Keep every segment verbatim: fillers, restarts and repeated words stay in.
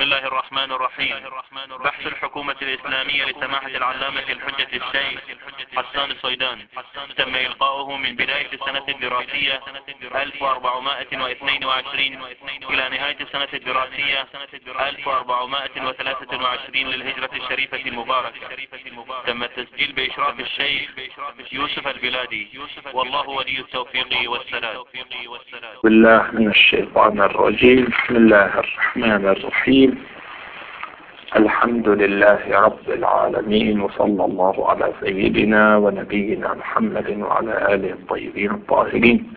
الله الرحمن الرحيم. بحث الحكومة الإسلامية لسماحة العلامة الحجة الشيخ حسان الصيدان تم إلقاؤه من بداية السنة الدراسية ألف وأربعمائة واثنين وعشرين إلى نهاية السنة الدراسية ألف وأربعمائة وثلاثة وعشرين للهجرة الشريفة المباركة. تم التسجيل بإشراف الشيخ يوسف البلادي، والله ولي التوفيق والسداد. بالله من الشيطان الرجيم. بسم الله الرحمن الرحيم. الحمد لله رب العالمين، وصلى الله على سيدنا ونبينا محمد وعلى آله الطيبين الطاهرين،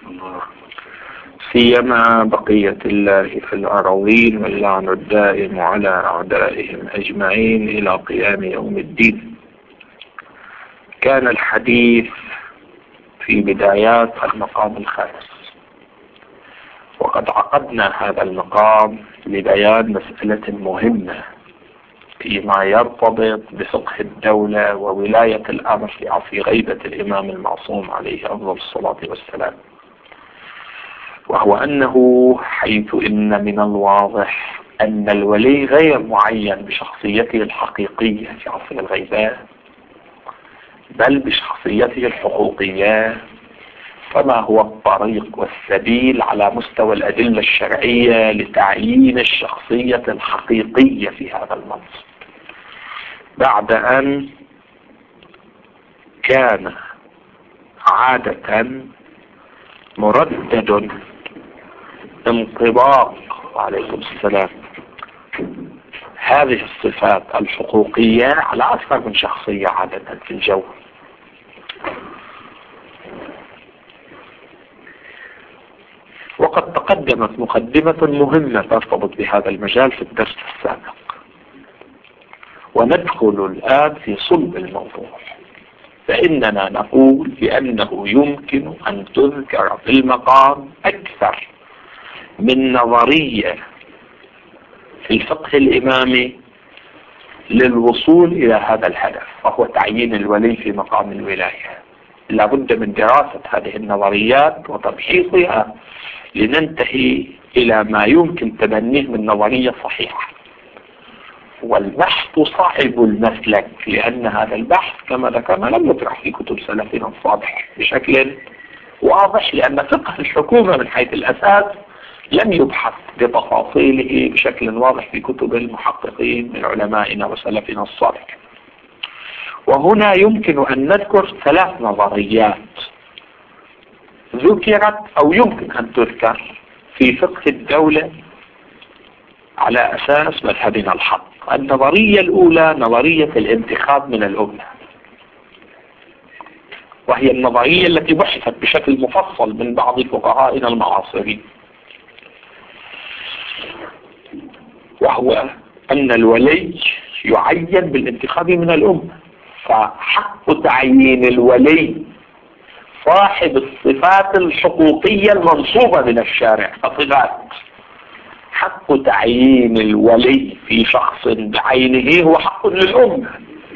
سيما بقية الله في الأراضين، واللعن الدائم على أعدائهم أجمعين إلى قيام يوم الدين. كان الحديث في بدايات المقام الخامس، وقد عقدنا هذا المقام لبيان مسألة مهمة فيما يرتبط بفقه الدولة وولاية الأمر في غيبة الإمام المعصوم عليه أفضل الصلاة والسلام، وهو أنه حيث إن من الواضح أن الولي غير معين بشخصيته الحقيقية في عصر الغيبات، بل بشخصيته الحقوقية، فما هو الطريق والسبيل على مستوى الأدلة الشرعية لتعيين الشخصية الحقيقية في هذا المنصب، بعد أن كان عادة مردد انطباق عليكم السلام هذه الصفات الحقوقية على أكثر من شخصية عادة في الجو. وقد تقدمت مقدمة مهمة ترتبط بهذا المجال في الدرس السابق، وندخل الآن في صلب الموضوع. فإننا نقول بأنه يمكن أن تذكر في المقام أكثر من نظرية في الفقه الإمامي للوصول إلى هذا الهدف، وهو تعيين الولي في مقام الولاية. لابد من دراسة هذه النظريات وتبحيثها لننتهي إلى ما يمكن تبنيه من نظرية صحيحة. والبحث صعب المسلك، لأن هذا البحث كما ذكرنا لم يطرح في كتب سلفنا الصالح بشكل واضح، لأن فقه الحكومة من حيث الأساس لم يبحث بتفاصيله بشكل واضح في كتب المحققين من علمائنا وسلفنا الصالح. وهنا يمكن أن نذكر ثلاث نظريات ذكرت أو يمكن أن تذكر في فقه الدولة على أساس مذهبنا الحق. النظرية الأولى نظرية الانتخاب من الأمة، وهي النظرية التي بحثت بشكل مفصل من بعض فقهائنا المعاصرين، وهو أن الولي يعين بالانتخاب من الأمة، فحق تعيين الولي صاحب الصفات الحقوقية المنصوبة من الشارع. فصفات حق تعيين الولي في شخص بعينه هو حق للأمة،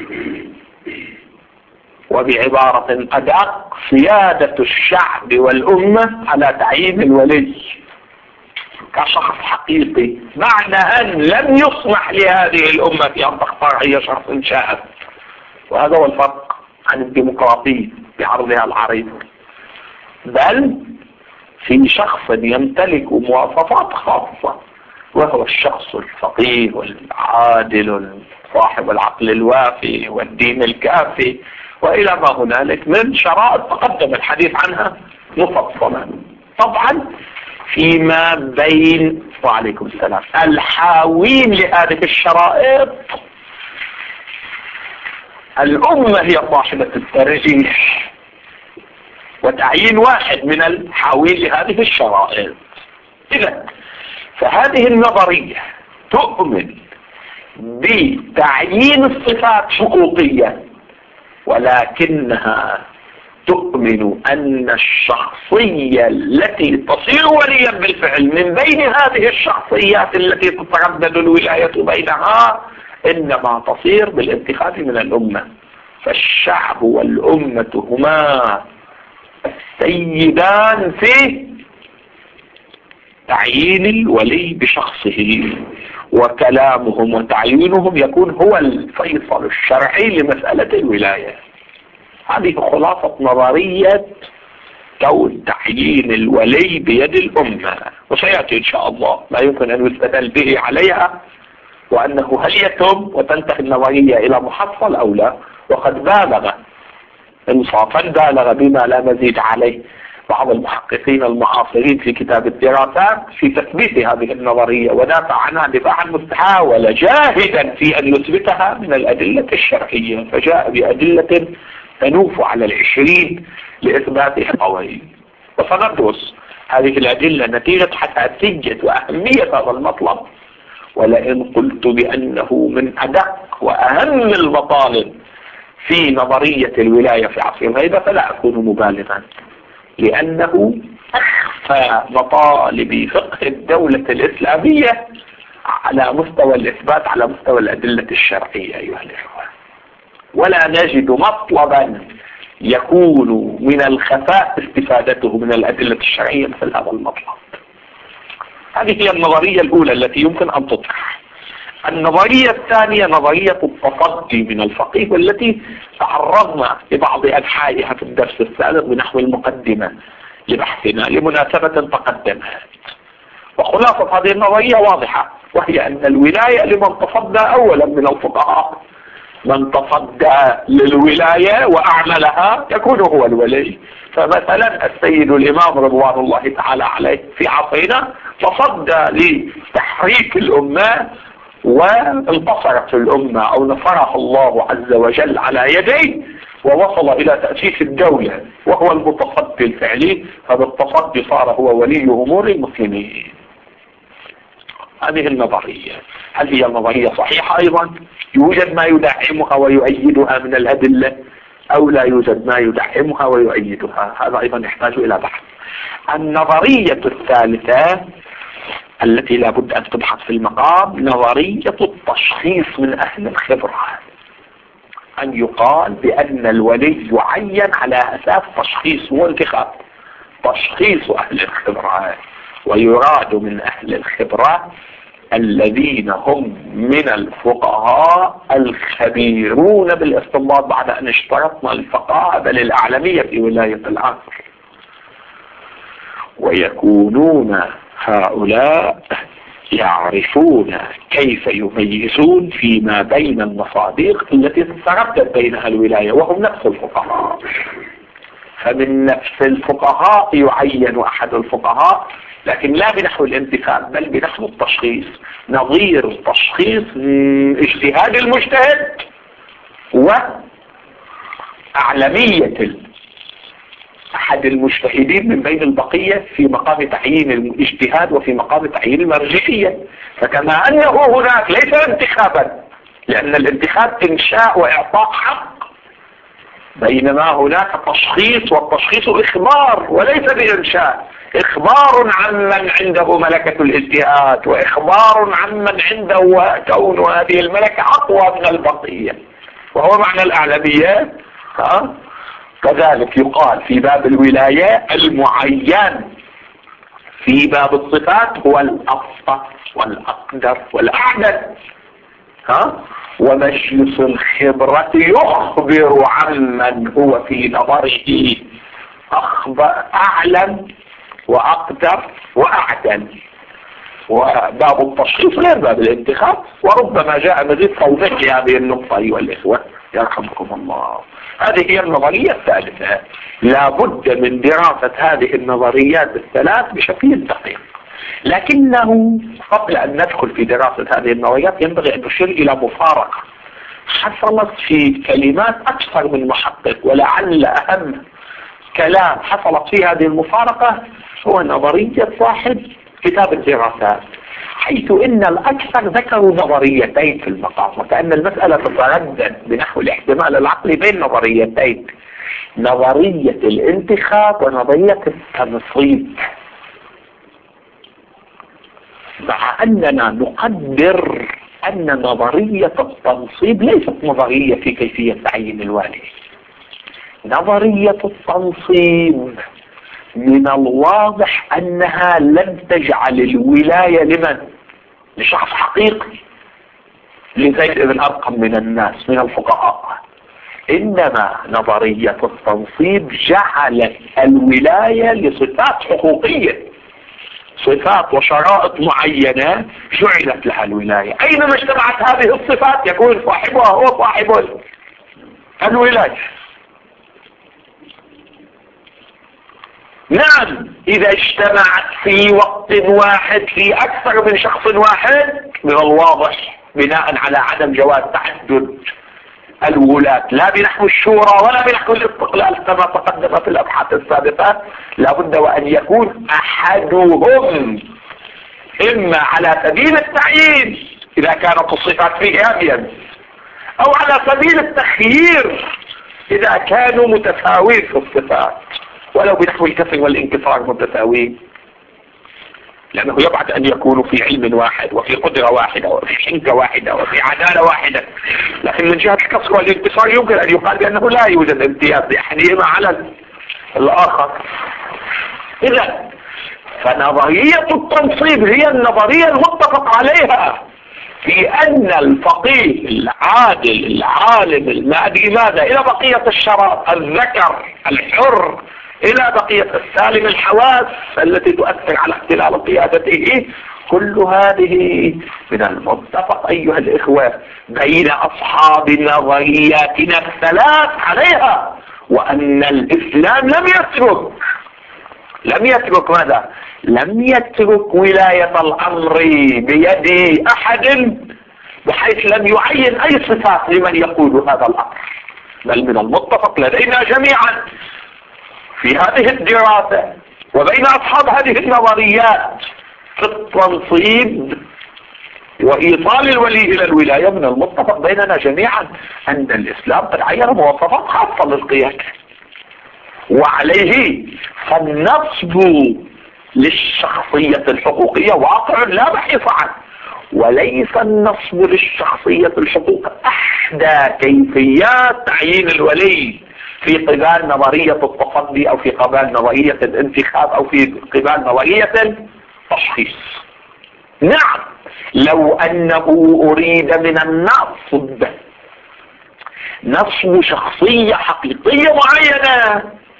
وبعبارة أدق سيادة الشعب والأمة على تعيين الولي كشخص حقيقي، معنى أن لم يسمح لهذه الأمة في أن تختار أي شخص شاءت. وهذا هو الفرق عن الديمقراطية بعرضها العريض، بل في شخص يمتلك مواصفات خاصة، وهو الشخص الفقيه والعادل صاحب العقل الوافي والدين الكافي وإلى ما هنالك من شرائط تقدم الحديث عنها مفصلا. طبعا فيما بين وعليكم السلام الحاوين لهذه الشرائط الأمة هي صاحبة الترجيح وتعيين واحد من الحاوين لهذه الشرائط. إذا فهذه النظرية تؤمن بتعيين الصفات حقوقية، ولكنها تؤمن أن الشخصية التي تصير وليا بالفعل من بين هذه الشخصيات التي تتردد الولاية بينها إنما تصير بالانتخاب من الأمة. فالشعب والأمة هما السيدان في تعيين الولي بشخصه، وكلامهم وتعيينهم يكون هو الفيصل الشرعي لمسألة الولاية. هذه خلاصة نظرية كون تعيين الولي بيد الأمة، وسيأتي إن شاء الله ما يمكن أن يستدل به عليها، وأنه هل يتم وتنتهي النظرية إلى محصل أو لا. وقد بالغ انصافا بالغ بما لا مزيد عليه بعض المحققين المعاصرين في كتاب الدراسات في تثبيت هذه النظرية، ودافع عنها دفاعا مستحاولا جاهدا في أن يثبتها من الأدلة الشرعية، فجاء بأدلة تنوف على العشرين لإثباتها قوي. وسندرس هذه الأدلة نتيجة حساسية وأهمية هذا المطلب. ولئن قلت بأنه من أدق وأهم المطالب في نظرية الولاية في عصر الغيبة فلا أكون مبالغا، لأنه أخفى مطالب فقه الدولة الإسلامية على مستوى الإثبات، على مستوى الأدلة الشرعية أيها الإخوة. ولا نجد مطلبا يكون من الخفاء استفادته من الأدلة الشرعية مثل هذا المطلب. هذه هي النظرية الأولى التي يمكن أن تطرح. النظرية الثانية نظرية التصدي من الفقيه، والتي تعرضنا لبعض أنحائها في الدرس السابق بنحو المقدمة لبحثنا لمناسبة تقدمت. وخلاصة هذه النظرية واضحة، وهي أن الولاية لمن تصدى أولا من الفقهاء. من تصدى للولاية وأعملها يكون هو الولي. فمثلا السيد الإمام رضوان الله تعالى عليه في عصرنا تصدى لتحريك الأمة وانتصرت الأمة أو نصرها الله عز وجل على يديه ووصل إلى تأسيس الدولة، وهو المتصدي الفعلي، فبالتصدي صار هو ولي أمور المسلمين. هذه النظرية هل هي النظرية صحيحة أيضا؟ يوجد ما يدعمها ويؤيدها من الأدلة أو لا يوجد ما يدعمها ويؤيدها؟ هذا أيضا يحتاج إلى بحث. النظرية الثالثة التي لا بد أن تبحث في المقام نظرية التشخيص من أهل الخبرة. أن يقال بأن الولي يعين على أساس تشخيص وانتخاب، تشخيص أهل الخبرة. ويراد من أهل الخبرة الذين هم من الفقهاء الخبيرون بالاستنباط، بعد أن اشترطنا الفقهاء بل الأعلمية في ولاية العصر. ويكونون هؤلاء يعرفون كيف يميزون فيما بين المصادق التي تتردد بينها الولاية، وهم نفس الفقهاء. فمن نفس الفقهاء يعين أحد الفقهاء، لكن لا بنحو الانتخاب بل بنحو التشخيص، نظير التشخيص اجتهاد المجتهد وأعلمية أحد المجتهدين من بين البقية في مقام تعيين الاجتهاد وفي مقام تعيين المرجحية. فكما أنه هناك ليس انتخابا، لأن الانتخاب إنشاء وإعطاء حق، بينما هناك تشخيص، والتشخيص إخبار وليس بإنشاء. إخبار عمن عنده ملكة الاجتهاد، وإخبار عمن عنده كون هذه الملكة أقوى من البقية، وهو معنى الأعلمية. ها؟ كذلك يقال في باب الولاية المعين في باب الصفات هو الأفضل والأقدر والأعدل. ها؟ ومجلس الخبرة يخبر عمن هو في نظره أعلم وأقدر وأعدل. وباب التشخيص غير باب الانتخاب، وربما جاء مزيد توضيح لهذه النقطة أيها الإخوة يرحمكم الله. هذه هي النظرية الثالثة. لا بد من دراسة هذه النظريات الثلاث بشكل دقيق، لكنه قبل أن ندخل في دراسة هذه النظريات ينبغي أن نشير إلى مفارقة حصلت في كلمات أكثر من محقق، ولعل أهم كلام حصلت في هذه المفارقة هو نظرية صاحب كتاب الدراسات، حيث إن الأكثر ذكروا نظريتين في المقام، وكأن المسألة تتردد بنحو الاحتمال العقلي بين نظريتين، نظرية الانتخاب ونظرية التنصيب، مع أننا نقدر أن نظرية التنصيب ليست نظرية في كيفية تعيين الوالي. نظرية التنصيب من الواضح أنها لن تجعل الولاية لمن؟ لشخص حقيقي لزيد بن أرقم من الناس من الفقهاء، إنما نظرية التنصيب جعلت الولاية لصفات حقوقية، صفات وشرائط معينة جعلت لها الولاية. أينما اجتمعت هذه الصفات يكون صاحبها هو صاحب الولاية. نعم، إذا اجتمعت في وقت واحد في أكثر من شخص واحد من الواضح بناء على عدم جواز تعدد الولاة لا بنحو الشورى ولا بنحو الاستقلال كما تقدم في الأبحاث السابقة، لابد وأن يكون أحدهم إما على سبيل التعيين إذا كانت الصفات فيه أبين، أو على سبيل التخيير إذا كانوا متساوين في الصفات ولو بنحو الكسر والانكسار متساوين، لأنه يبعد أن يكونوا في علم واحد وفي قدرة واحدة وفي حنكة واحدة وفي عدالة واحدة، لكن من جهة الكسر والانكسار يمكن أن يقال بأنه لا يوجد امتياز لأحدهما على الآخر. إذا فنظرية التنصيب هي النظرية المتفق عليها في أن الفقيه العادل العالم المادي ماذا إلى بقية الشرائط الذكر الحر إلى بقية السالم الحواس التي تؤثر على اختلال قيادته، كل هذه من المتفق أيها الإخوة بين أصحاب نظرياتنا الثلاث عليها، وأن الإسلام لم يترك لم يترك ماذا؟ لم يترك ولاية الأمر بيد أحد بحيث لم يعين أي صفات لمن يقول هذا الأمر، بل من المتفق لدينا جميعا في هذه الدراسة وبين أصحاب هذه النظريات في التنصيب وإيصال الولي إلى الولاية، من المتفق بيننا جميعا أن الإسلام قد عين مواصفات خاصة للقيادة، وعليه فالنصب للشخصية الحقوقية واقع لا بحث عنه، وليس النصب للشخصية الحقوقية أحدى كيفيات تعيين الولي في قبال نظرية التصدي أو في قبال نظرية الانتخاب أو في قبال نظرية التشخيص. نعم، لو أنه أريد من النصب نصب شخصية حقيقية معينة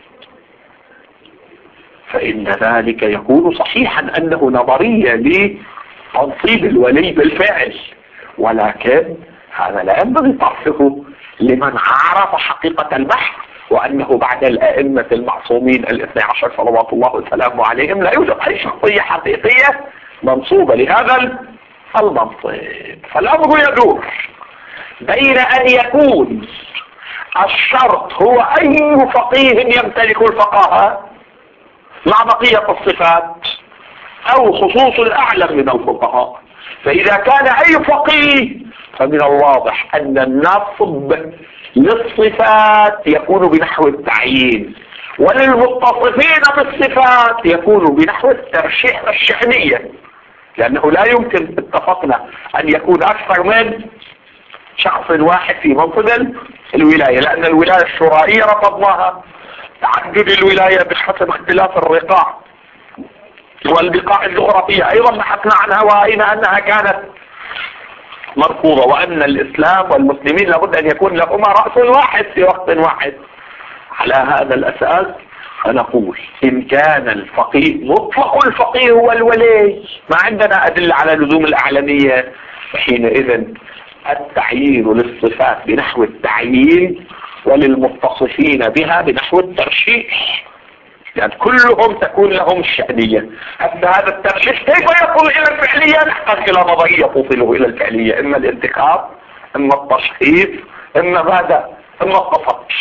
فإن ذلك يكون صحيحا أنه نظرية لتنصيب الولي بالفعل، ولكن هذا لا ينبغي طرحه لمن عرف حقيقة البحث وأنه بعد الأئمة المعصومين الاثنى عشر صلوات الله وسلامه عليهم لا يوجد أي شخصية حقيقية منصوبة لهذا المنصب. فالأمر يدور بين أن يكون الشرط هو أي فقيه يمتلك الفقاهة مع بقية الصفات أو خصوص الأعلم من الفقهاء، فإذا كان أي فقيه فمن الواضح أن النصب للصفات يكون بنحو التعيين، وللمتصفين بالصفات يكون بنحو الترشيح والشحنية، لأنه لا يمكن اتفقنا أن يكون أكثر من شخص واحد في منصب الولاية، لأن الولاية الشرائية رفضناها، تعدد الولاية بحسب اختلاف الرقاع والبقاع الجغرافية أيضا بحثنا عنها ورأينا أنها كانت مرفوضة، وأن الإسلام والمسلمين لابد أن يكون لهما رأس واحد في وقت واحد. على هذا الأساس فنقول إن كان الفقيه مطلق الفقيه هو الولي ما عندنا أدلة على لزوم الأعلمية، فحينئذ التعيين للصفات بنحو التعيين وللمتصفين بها بنحو الترشيح، لأن يعني كلهم تكون لهم الشأنية. حتى هذا الترشيح كيف يصل إلى الفعلية؟ نحتاج إلى نظرية توصله إلى الفعلية، إما الانتخاب إما التشخيص إما ماذا إما التصدي.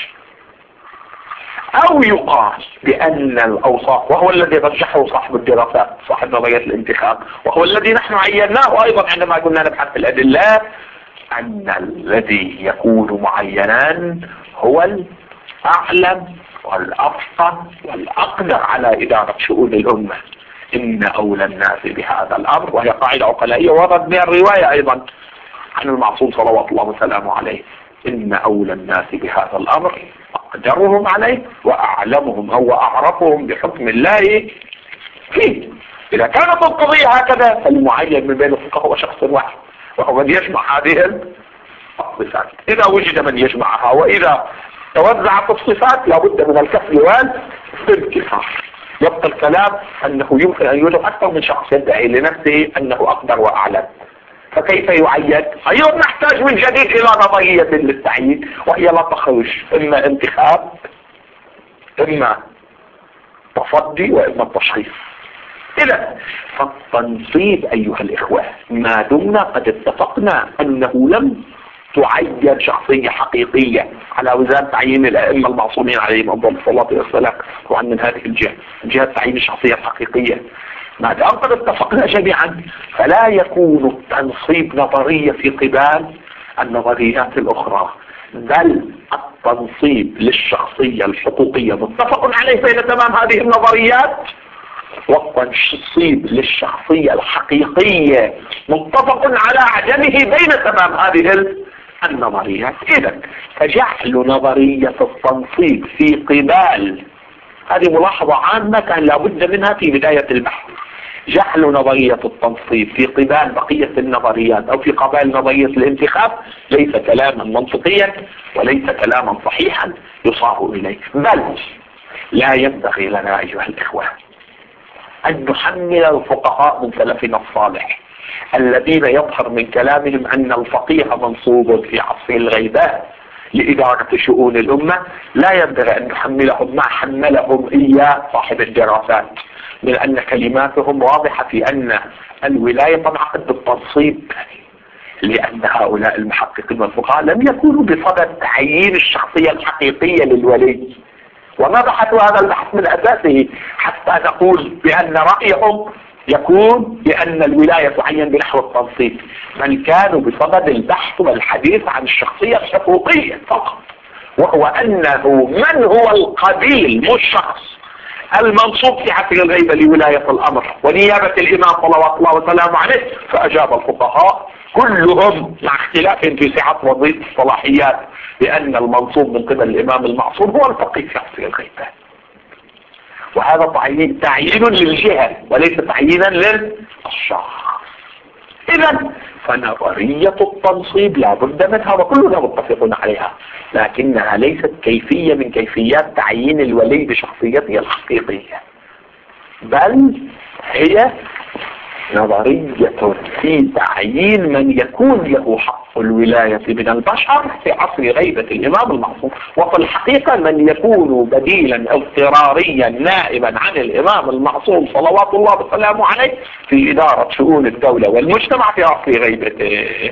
أو يقال بأن الأوصاف، وهو الذي رجحه صاحب الدراسات صاحب نظرية الانتخاب، وهو الذي نحن عيناه أيضا عندما كنا نبحث في الأدلة، أن الذي يكون معينا هو الأعلم والأفقه والأقدر على إدارة شؤون الأمة. إن أولى الناس بهذا الأمر، وهي قاعدة عقلائية ورد بها الرواية أيضا عن المعصوم صلوات الله وسلامه عليه، إن أولى الناس بهذا الأمر أقدرهم عليه وأعلمهم أو أعرفهم بحكم الله فيه. إذا كانت القضية هكذا فالمعين من بين الفقهاء هو شخص واحد وهو من يجمع هذه الصفات. إذا وجد من يجمعها وإذا توزعت الصفات لابد من الكسر والانكسار. يبقى الكلام أنه يمكن أن يوجد أكثر من شخص يدعي لنفسه أنه أقدر وأعلم، فكيف يعين؟ أيضا نحتاج من جديد إلى نظرية للتعيين، وهي لا تخرج إما انتخاب إما تصدي وإما التشخيص. إذا فالتنصيب أيها الإخوة ما دمنا قد اتفقنا أنه لم تعين شخصية حقيقية على وزن تعيين الأئمة المعصومين عليهم أفضل الصلاة والسلام، وعن من هذه الجهة جهة تعيين الشخصية الحقيقية، ما دام قد اتفقنا جميعا فلا يكون التنصيب نظرية في قبال النظريات الأخرى، بل التنصيب للشخصية الحقوقية متفق عليه بين تمام هذه النظريات، والتنصيب للشخصية الحقيقية متفق على عدمه بين تمام هذه النظريات. إذا فجعل نظرية التنصيب في قبال، هذه ملاحظة عامة كان لابد منها في بداية البحث، جعل نظرية التنصيب في قبال بقية النظريات أو في قبال نظرية الانتخاب ليس كلاما منطقيا وليس كلاما صحيحا يصار إليه، بل لا ينبغي لنا أيها الإخوة أن نحمل الفقهاء من سلفنا الصالح الذين يظهر من كلامهم أن الفقيه منصوب في عصر الغيبات لإدارة شؤون الأمة، لا ينبغي أن نحملهم ما حملهم إياه صاحب الدراسات من أن كلماتهم واضحة في أن الولاية تنعقد بالتنصيب، لأن هؤلاء المحققين والفقهاء لم يكونوا بصدد تعيين الشخصية الحقيقية للولي، وما بحثوا هذا البحث من أساسه حتى نقول بأن رأيهم يكون بأن الولاية تعين بنحو التنصيب، من كانوا بصدد البحث والحديث عن الشخصية الحقوقية فقط، وهو أنه من هو القبيل مش الشخص المنصوب في عصر الغيبة لولاية الأمر ونيابة الإمام صلوات الله وسلامه عليه. فأجاب الفقهاء كلهم مع اختلاف في سعة وضيق الصلاحيات بأن المنصوب من قبل الإمام المعصوم هو الفقيه في عصر الغيبة، وهذا تعيين تعيين للجهة وليس تعيينا للشخص. إذا فنظرية التنصيب لا بد منها وكلنا متفقون عليها، لكنها ليست كيفية من كيفيات تعيين الولي بشخصيته الحقيقية، بل هي نظرية في تعيين من يكون له حق الولاية من البشر في عصر غيبة الإمام المعصوم، وفي الحقيقة من يكون بديلا اضطراريا نائبا عن الإمام المعصوم صلوات الله وسلامه عليه في إدارة شؤون الدولة والمجتمع في عصر غيبته.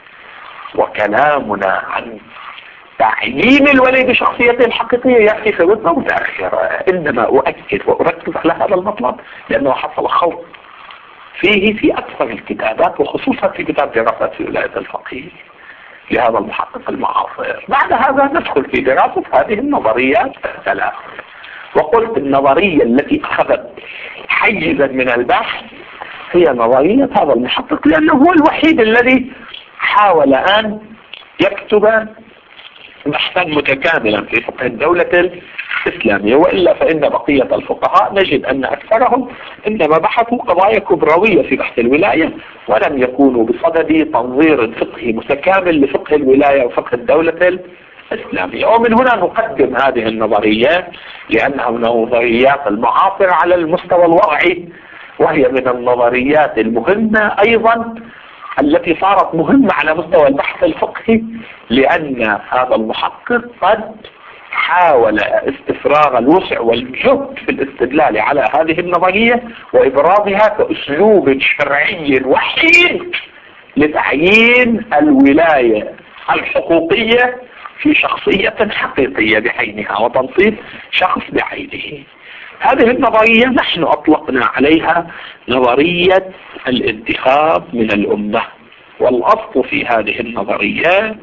وكلامنا عن تعيين الولي بشخصيته الحقيقية يأتي في وقت متأخر، إنما أؤكد وأركز على هذا المطلب لأنه حصل خوف فيه في أكثر الكتابات، وخصوصا في كتاب دراسات في ولاية الفقيه لهذا المحقق المعاصر. بعد هذا ندخل في دراسة هذه النظريات الثلاث، وقلت النظرية التي أخذت حيزا من البحث هي نظرية هذا المحقق، لأنه هو الوحيد الذي حاول أن يكتب بحثا متكاملا في فقه الدولة الإسلامية، وإلا فإن بقية الفقهاء نجد أن أكثرهم إنما بحثوا قضايا كبروية في بحث الولاية ولم يكونوا بصدد تنظير فقهي متكامل لفقه الولاية وفقه الدولة الإسلامية. ومن هنا نقدم هذه النظريات لأنها من نظريات المعاصرة على المستوى الوضعي، وهي من النظريات المهمة أيضا التي صارت مهمة على مستوى البحث الفقهي، لأن هذا المحقق قد حاول استفراغ الوسع والجهد في الاستدلال على هذه النظرية وإبرازها كأسلوب شرعي وحيد لتعيين الولاية الحقوقية في شخصية حقيقية بعينها وتنصيب شخص بعينه. هذه النظرية نحن أطلقنا عليها نظرية الانتخاب من الأمة، والأصل في هذه النظريات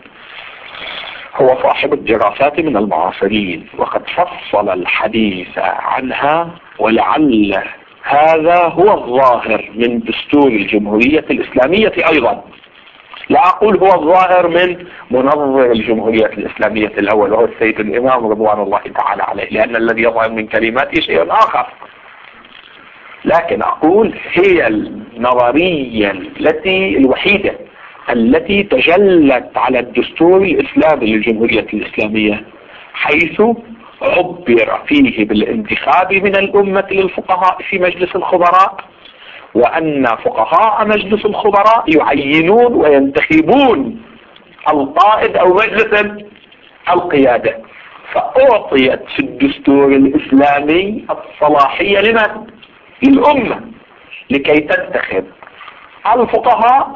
هو صاحب الدراسات من المعاصرين، وقد فصل الحديث عنها، ولعل هذا هو الظاهر من دستور الجمهورية الإسلامية أيضا، لا أقول هو الظاهر من منظر الجمهورية الإسلامية الأول وهو السيد الإمام رضوان الله تعالى عليه، لأن الذي يظهر من كلماته شيء آخر. لكن أقول هي النظرية التي الوحيدة التي تجلت على الدستور الإسلامي للجمهورية الإسلامية، حيث عبر فيه بالانتخاب من الأمة للفقهاء في مجلس الخبراء، وأن فقهاء مجلس الخبراء يعينون وينتخبون القائد أو مجلس القيادة. فأعطيت في الدستور الإسلامي الصلاحية لمن؟ للأمة، لكي تنتخب الفقهاء،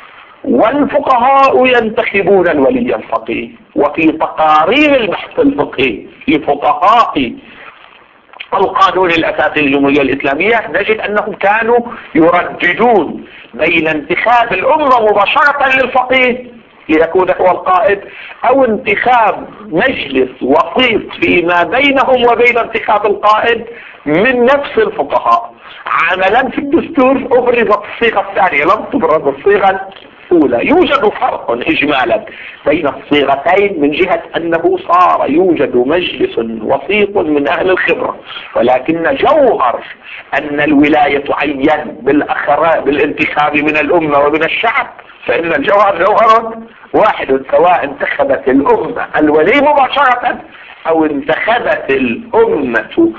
والفقهاء ينتخبون الولي الفقيه. وفي تقارير البحث الفقهي لفقهاء القانون الأساسي للجمهورية الإسلامية نجد أنهم كانوا يرددون بين انتخاب الأمة مباشرة للفقيه ليكون هو القائد، أو انتخاب مجلس وسيط فيما بينهم وبين انتخاب القائد من نفس الفقهاء. عملا في الدستور أبرزت الصيغة الثانية، لم تبرز الصيغة الأولى. يوجد فرق إجمالا بين الصيغتين من جهة أنه صار يوجد مجلس وسيط من أهل الخبرة، ولكن جوهر أن الولاية تعين بالأخراء بالانتخاب من الأمة ومن الشعب، فإن الجوهر جوهر واحد، سواء انتخبت الأمة الولي مباشرة أو انتخبت الأمة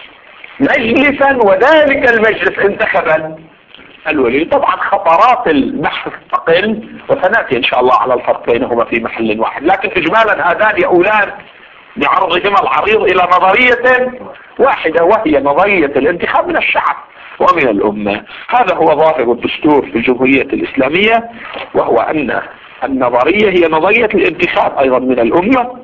مجلسا وذلك المجلس انتخب الولي. طبعا خطرات البحث تقل، وسنأتي إن شاء الله على الفرق بينهما في محل واحد، لكن إجمالا هذان يؤولان بعرضهما العريض إلى نظرية واحدة، وهي نظرية الانتخاب من الشعب ومن الأمة. هذا هو ظاهر الدستور في الجمهورية الإسلامية، وهو أن النظرية هي نظرية الانتخاب أيضا من الأمة،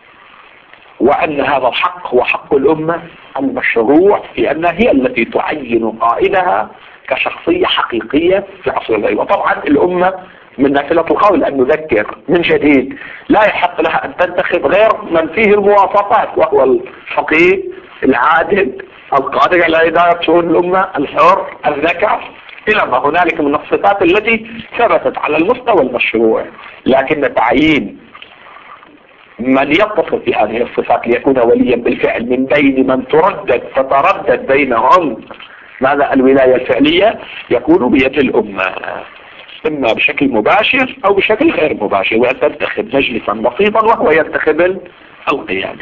وأن هذا الحق هو حق الأمة المشروع في أنها هي التي تعين قائدها كشخصية حقيقية في عصر الليل. وطبعا الأمة من نافلة القول أن نذكر من جديد لا يحق لها أن تنتخب غير من فيه المواصفات، وهو الفقيه العادل القادر على إدارة شؤون الأمة الحر الذكر إلى ما هنالك من الصفات التي ثبتت على المستوى المشروع. لكن تعيين من يتصف بهذه الصفات ليكون وليا بالفعل من بين من تردد تتردد بينهم ماذا الولاية الفعلية يكون بيد الأمة، إما بشكل مباشر أو بشكل غير مباشر، وأن تنتخب مجلسا بسيطا وهو ينتخب القيادة.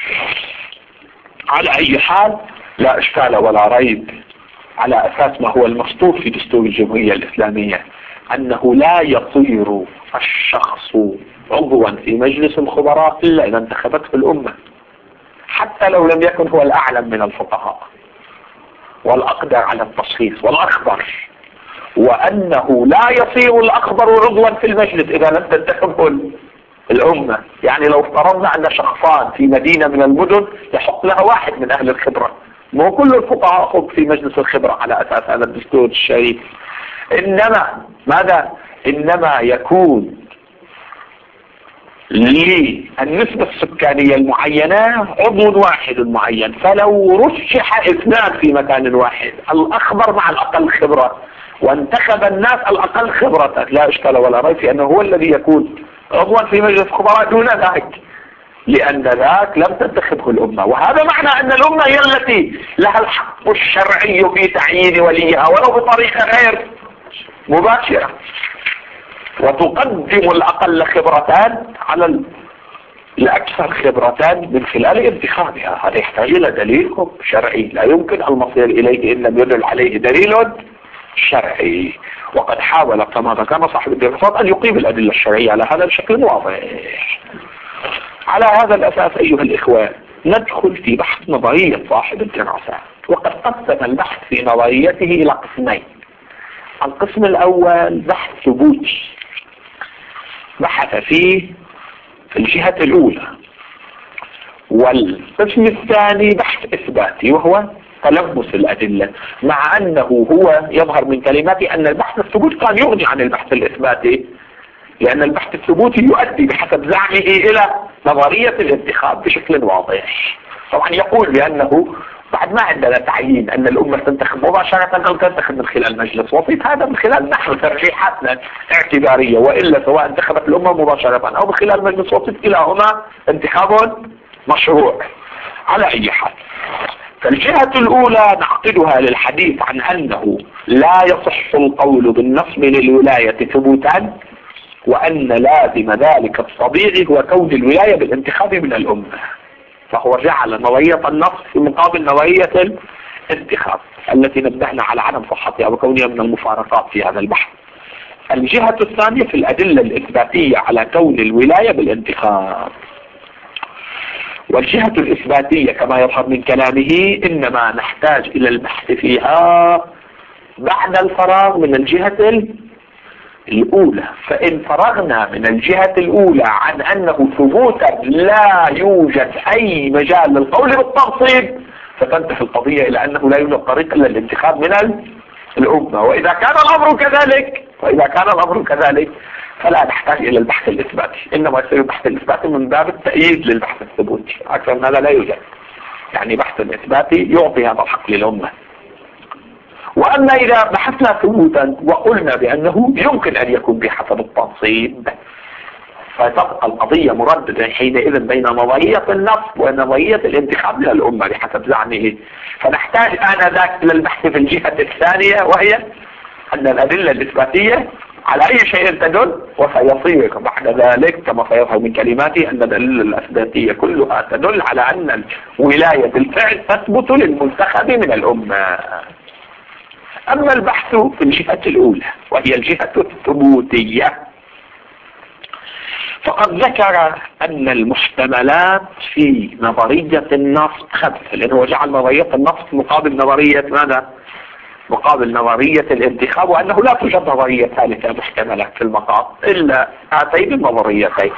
على أي حال لا إشكال ولا ريب على أساس ما هو المسطور في دستور الجمهورية الإسلامية أنه لا يصير الشخص عضوا في مجلس الخبراء إلا إذا انتخبته الأمة، حتى لو لم يكن هو الأعلم من الفقهاء والأقدر على التصحيح والأخبر، وأنه لا يصير الأخبر عضوا في المجلس إذا لم تنتخبه الأمة. يعني لو افترضنا أن شخصان في مدينة من المدن يحق لها واحد من أهل الخبرة، مو كل الفقهاء خب في مجلس الخبرة على أساس هذا الدستور الشريف، إنما ماذا إنما يكون للنسبة السكانية المعينة عضو واحد معين. فلو رشح اثنان في مكان واحد، الأخبر مع الأقل خبرة، وانتخب الناس الأقل خبرة، لا إشكال ولا ريب في أنه هو الذي يكون عضوا في مجلس الخبراء دون ذاك، لأن ذاك لم تنتخبه الأمة. وهذا معنى أن الأمة هي التي لها الحق الشرعي في تعيين وليها ولو بطريقة غير مباشرة، وتقدم الأقل خبرتان على الأكثر خبرتان من خلال انتخابها. هذا يحتاج إلى دليل شرعي لا يمكن المصير إليه إن لم يدل عليه دليل شرعي، وقد حاول كما ذكر صاحب الدراسات أن يقيم الأدلة الشرعية على هذا بشكل واضح. على هذا الأساس أيها الإخوة ندخل في بحث نظرية صاحب الدراسات، وقد قسم البحث في نظريته إلى قسمين. القسم الأول بحث ثبوتي، بحث فيه في الجهة الأولى، والقسم الثاني بحث إثباتي وهو تلمس الأدلة، مع أنه هو يظهر من كلماته أن البحث الثبوتي كان يغني عن البحث الإثباتي، لأن البحث الثبوتي يؤدي بحسب زعمه إلى نظرية الانتخاب بشكل واضح. طبعا يقول بأنه بعد ما عندنا تعيين أن الأمة تنتخب مباشرة أو تنتخب من خلال مجلس وسيط، هذا من خلال نحن ترجيحاتنا اعتبارية، وإلا سواء انتخبت الأمة مباشرة أو من خلال مجلس وسيط كلاهما انتخاب مشروع. على أي حال فالجهة الأولى نعقدها للحديث عن أنه لا يصح القول بالنصب للولاية ثبوتا، وأن لازم ذلك الطبيعي هو كون الولاية بالانتخاب من الأمة، فهو جعل نظرية النصب في مقابل نظرية الانتخاب التي نبهنا على عدم صحتها وكونها من المفارقات في هذا البحث. الجهة الثانية في الأدلة الإثباتية على كون الولاية بالانتخاب. والجهة الإثباتية كما يظهر من كلامه إنما نحتاج إلى البحث فيها بعد الفراغ من الجهة الأولى. فإن فرغنا من الجهة الأولى عن أنه ثبوتا لا يوجد أي مجال للقول بالتنصيب فتنتهي القضية إلى أنه لا يوجد طريق إلا الانتخاب من الأمة. وإذا كان الأمر كذلك وإذا كان الأمر كذلك فلا نحتاج إلى البحث الإثباتي، إنما يصير البحث الإثباتي من باب التأييد للبحث الثبوتي، أكثر من هذا لا يوجد. يعني بحث الإثباتي يعطي هذا الحق للأمة. وأما إذا بحثنا ثبوتا وقلنا بأنه يمكن أن يكون بحسب التنصيب فتبقى القضية مرددة حينئذ بين نظرية النصب ونظرية الانتخاب للأمة بحسب زعمه. فنحتاج آنذاك إلى البحث في الجهة الثانية، وهي أن الأدلة الإثباتية على أي شيء تدل، وسيصير بعد ذلك كما سيظهر من كلماتي أن الأدلة الإثباتية كلها تدل على أن الولاية بالفعل تثبت للمنتخب من الأمة. أما البحث في الجهة الأولى وهي الجهة الثبوتية فقد ذكر أن المحتملات في نظرية النصب خمسة، لأنه جعل نظرية النصب مقابل نظرية ماذا؟ مقابل نظرية الانتخاب، وأنه لا توجد نظرية ثالثة محتملة في المقام إلا هاتين النظريتين.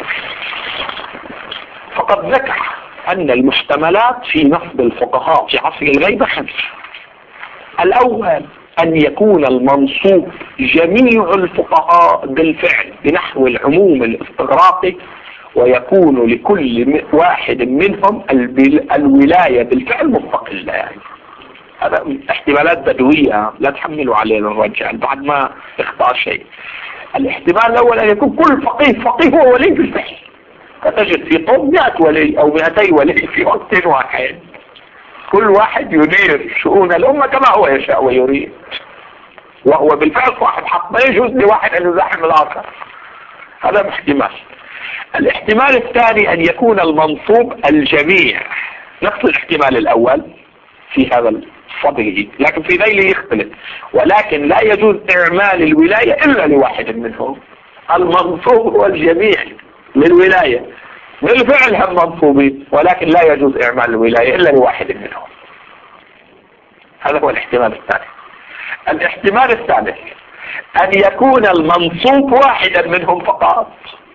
فقد ذكر أن المحتملات في نصب الفقهاء في عصر الغيبة خمسة. الأول أن يكون المنصوب جميع الفقهاء بالفعل بنحو العموم الاستغراقي، ويكون لكل واحد منهم الولاية بالفعل مستقلة. يعني هذا احتمالات بدوية لا تحملوا علينا الرجال بعد ما اختار شيء. الاحتمال الأول أن يكون كل فقيه فقيه هو ولي بالفعل، فتجد في قوم مئة ولي أو مئتي ولي في وقت واحد، كل واحد يدير شؤون الأمة كما هو يشاء ويريد، وهو بالفعل صاحب حق، ما يجوز لواحد أن يزاحم الآخر. هذا احتمال. الاحتمال الثاني أن يكون المنصوب الجميع، نفس الاحتمال الأول في هذا الصدر، لكن في ذيله يختلف، ولكن لا يجوز إعمال الولاية إلا لواحد منهم. المنصوب هو الجميع للولاية بالفعل هم منصوبين، ولكن لا يجوز إعمال الولاية إلا لواحد منهم. هذا هو الاحتمال الثاني. الاحتمال الثالث أن يكون المنصوب واحدا منهم فقط،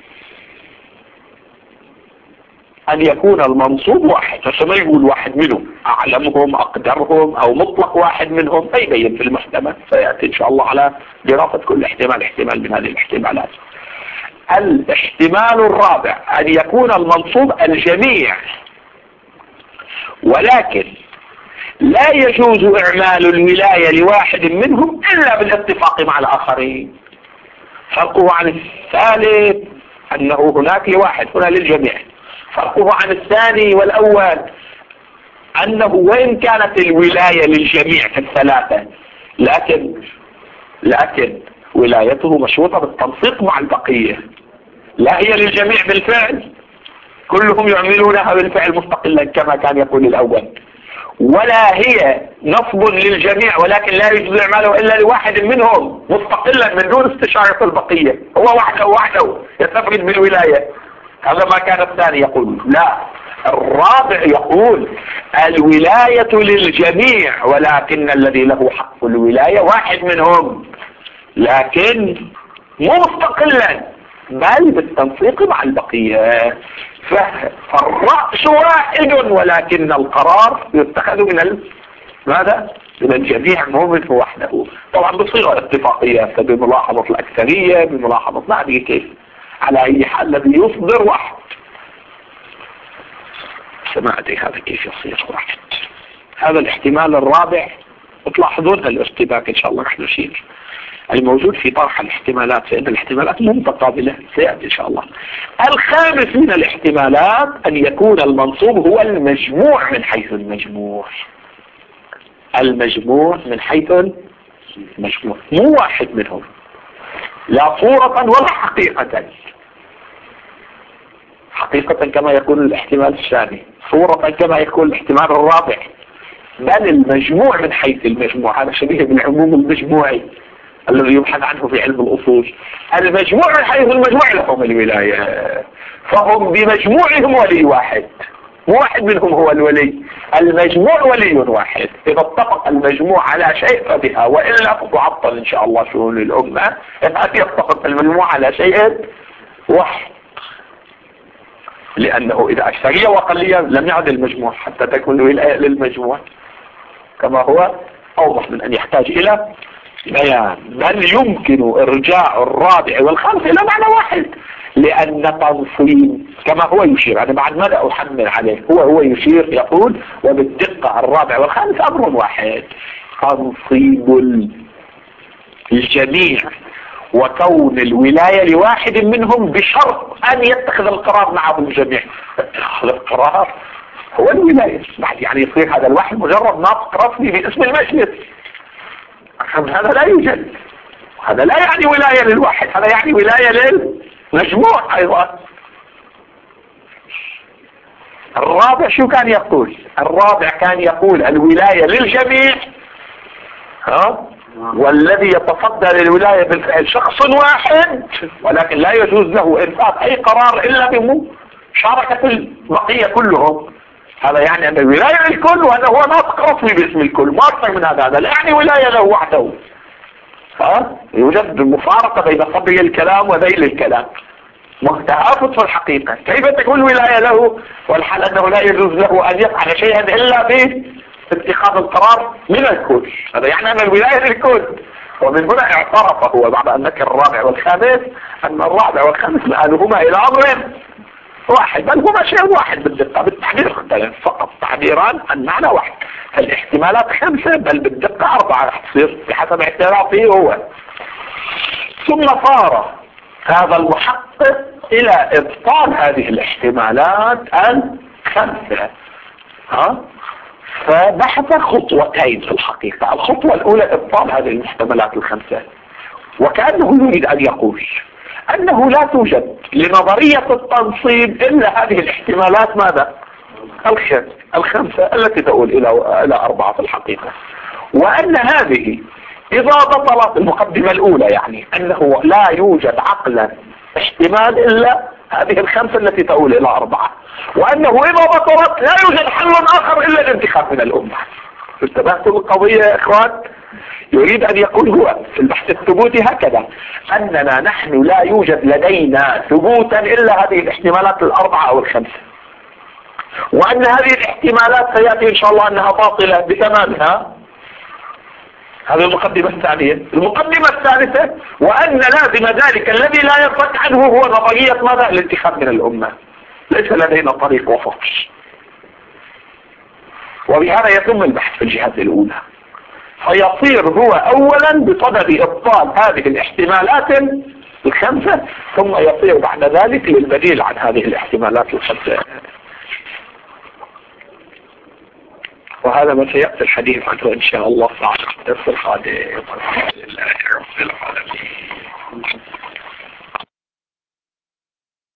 أن يكون المنصوب واحد، بس ما يقول واحد منهم أعلمهم أقدرهم أو مطلق واحد منهم، أي بين في المحتمل سيأتي إن شاء الله على دراسة كل احتمال احتمال من هذه الاحتمالات. الاحتمال الرابع أن يكون المنصوب الجميع، ولكن لا يجوز إعمال الولاية لواحد منهم إلا بالاتفاق مع الآخرين. فرقه عن الثالث أنه هناك لواحد، هنا للجميع. فرقه عن الثاني والأول أنه وإن كانت الولاية للجميع في الثلاثة، لكن لكن ولايته مشروطة بالتنسيق مع البقية، لا هي للجميع بالفعل كلهم يعملونها بالفعل مستقلا كما كان يقول الأول، ولا هي نصب للجميع ولكن لا يجوز إعماله إلا لواحد منهم مستقلا من دون استشارة البقية، هو وحده وحده يتفرد بالولاية. هذا ما كان الثاني يقول. لا، الرابع يقول الولاية للجميع، ولكن الذي له حق الولاية واحد منهم، لكن مو مستقلا بل بالتنسيق مع البقية. فالرأس واحد ولكن القرار يتخذ من ال... ماذا؟ من الجميع مو منه وحده، طبعا بصيغة اتفاقية بملاحظة الأكثرية بملاحظة ما أدري كيف، على أي حال الذي يصدر واحد، ما أدري هذا كيف يصير واحد. هذا الاحتمال الرابع وتلاحظون الارتباك ان شاء الله رح نشير الموجود في طرح الاحتمالات، فإن الاحتمالات مو متقابلة سيأتي إن شاء الله. الخامس من الاحتمالات أن يكون المنصوب هو المجموع من حيث المجموع. المجموع من حيث المجموع، مو واحد منهم لا صورة ولا حقيقة. حقيقة كما يكون الاحتمال الثاني، صورة كما يكون الاحتمال الرابع، بل المجموع من حيث المجموع. هذا شبيه بالعموم المجموعي الذي يبحث عنه في علم الأصول. المجموع من حيث المجموع لهم الولاية، فهم بمجموعهم ولي واحد، واحد منهم هو الولي. المجموع ولي واحد، إذا اتفق المجموع على شيء فبها، وإلا فتعطل إن شاء الله شؤون الأمة. إذا يتفق المجموع على شيء واحد، لأنه إذا أكثرية وأقلية لم يعد المجموع حتى تكون الولاية للمجموع، كما هو أوضح من أن يحتاج إلى بيان. بل يمكن إرجاع الرابع والخامس إلى معنى واحد، لأن تنصيب كما هو يشير، أنا بعد ماذا أحمل عليه، هو هو يشير يقول وبالدقة الرابع والخامس أمر واحد، تنصيب الجميع وكون الولاية لواحد منهم بشرط أن يتخذ القرار معهم الجميع. اتخذ القرار هو الولاية، بعد يعني يصير هذا الواحد مجرد ناطق رسمي باسم المجلس، هذا لا يوجد. هذا لا يعني ولاية للواحد، هذا يعني ولاية للمجموع أيضا. الرابع شو كان يقول؟ الرابع كان يقول الولاية للجميع، ها؟ والذي يتصدى للولاية بالفعل شخص واحد، ولكن لا يجوز له إنفاذ أي قرار إلا بمشاركة البقية كلهم. هذا يعني أن الولاية للكل، وهذا هو ناطق رسمي باسم الكل، ما أكثر من هذا. هذا لا يعني ولاية له وحده، ها؟ يوجد مفارقة بين صبي الكلام وذيل الكلام، متهافت في الحقيقة. كيف تكون ولاية له والحال أنه لا يجوز له أن يفعل شيئا إلا باتخاذ القرار من الكل؟ هذا يعني أن الولاية للكل. ومن هنا اعترف هو بعد أن ذكر الرابع والخامس أن الرابع والخامس مآلهما إلى أمر واحد، بل هما شيء واحد بالدقة، بالتعبير اختلف فقط تعبيران المعنى واحد. فالاحتمالات خمسة بل بالدقة أربعة رح تصير بحسب اعترافه هو. ثم صار هذا المحقق إلى إبطال هذه الاحتمالات الخمسة، ها؟ فبحث خطوتين في الحقيقة. الخطوة الأولى إبطال هذه الاحتمالات الخمسة، وكأنه يريد أن يقول أنه لا توجد لنظرية التنصيب إلا هذه الاحتمالات ماذا؟ الخمسة التي تؤول إلى إلى أربعة في الحقيقة، وأن هذه إذا بطلت المقدمة الأولى يعني أنه لا يوجد عقلا احتمال إلا هذه الخمسة التي تؤول إلى أربعة، وأنه إذا بطلت لا يوجد حل آخر إلا الانتخاب من الأمة. انتبهتوا القضية يا إخوان؟ يريد أن يقول هو في البحث الثبوتي هكذا، أننا نحن لا يوجد لدينا ثبوتا إلا هذه الاحتمالات الأربعة أو الخمسة، وأن هذه الاحتمالات سيأتي إن شاء الله أنها باطلة بتمامها. هذه المقدمة الثانية. المقدمة الثالثة وأن لازم ذلك الذي لا ينفك عنه هو نظرية ماذا؟ الانتخاب من الأمة. ليس لدينا طريق وسط، وبهذا يتم البحث في الجهة الأولى، فيصير هو أولا بصدد إبطال هذه الاحتمالات الخمسة، ثم يصير بعد ذلك للبديل عن هذه الاحتمالات الخمسة. وهذا ما سيأتي الحديث عنه إن شاء الله في الدرس القادم. الحمد لله رب العالمين.